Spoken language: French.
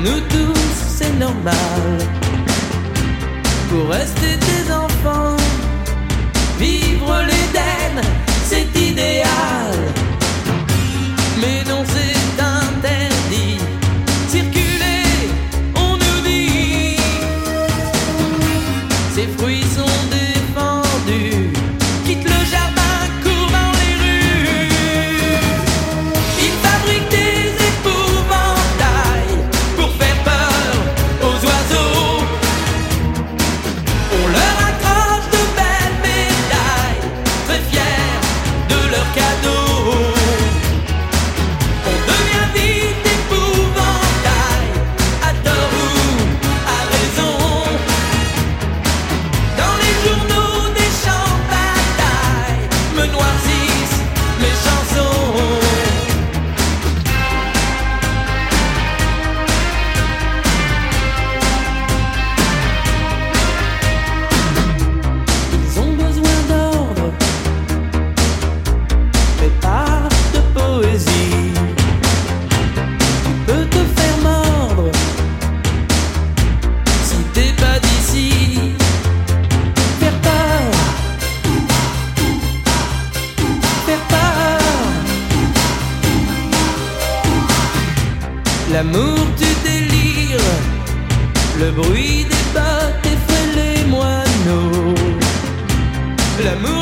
nous tous, c'est normal. Pour rester des enfants, vivre l'Éden, c'est idéal. Mais non, c'est interdit. Circuler, on nous dit. Ces fruits sont défendus. Quitte le jardin, cours dans les rues. Ils fabriquent des épouvantails pour faire peur aux oiseaux. On leur accroche de belles médailles, très fiers de leurs cadeaux. On devient vite épouvantail, à tort ou à raison. Dans les journaux des champs de bataille me noircissent mes chansons. Ils ont besoin d'ordre, mais pas de poésie. Tu peux te faire mordre si t'es pas d'ici. Faire peur, faire peur. L'amour tu délires, le bruit des bottes effraie les moineaux. L'amour